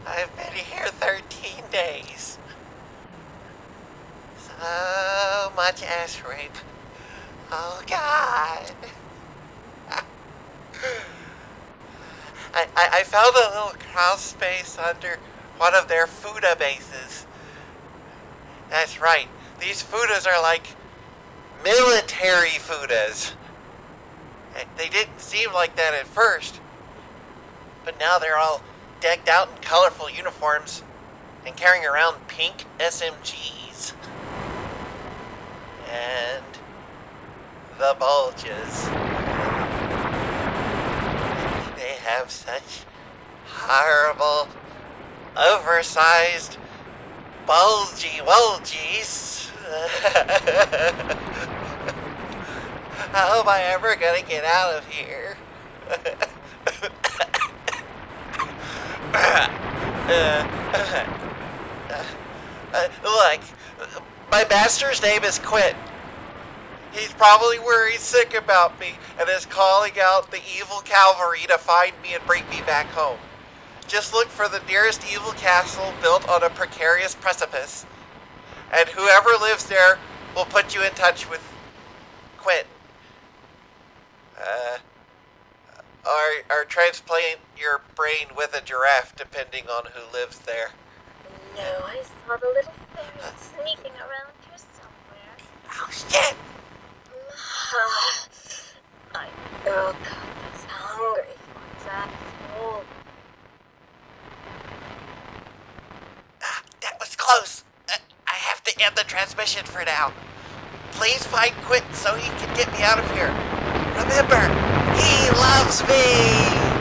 I've been here 13 days. So much ass rape. Oh, God. I found a little crawl space under one of their Fuda bases. That's right. These Fudas are like military Fudas. They didn't seem like that at first, but now they're all decked out in colorful uniforms and carrying around pink SMGs. And the bulges. They have such horrible, oversized, bulgy wulgies. How am I ever gonna get out of here? Look, my master's name is Quint. He's probably worried sick about me and is calling out the evil cavalry to find me and bring me back home. Just look for the nearest evil castle built on a precarious precipice, and whoever lives there will put you in touch with Quint. Or transplant your brain with a giraffe, depending on who lives there. No, I saw the little fairy sneaking around here somewhere. Oh, shit! My girl cub is hungry for that food. That was close. I have to end the transmission for now. Please find Quint so he can get me out of here. Remember, he loves me!